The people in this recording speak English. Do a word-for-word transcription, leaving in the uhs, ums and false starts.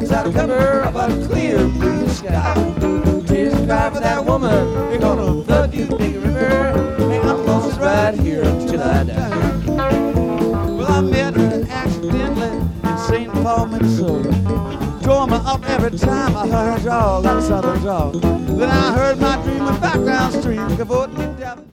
Cause I cover of a clear blue sky. Tears cry for that woman, they're gonna flood you, big river. Hey, I'm lost right here till I die. Well, I met her accidentally in Saint Paul, Minnesota. Tore me up every time I heard her draw, like a southern draw. Then I heard my dream of background stream cavorting down.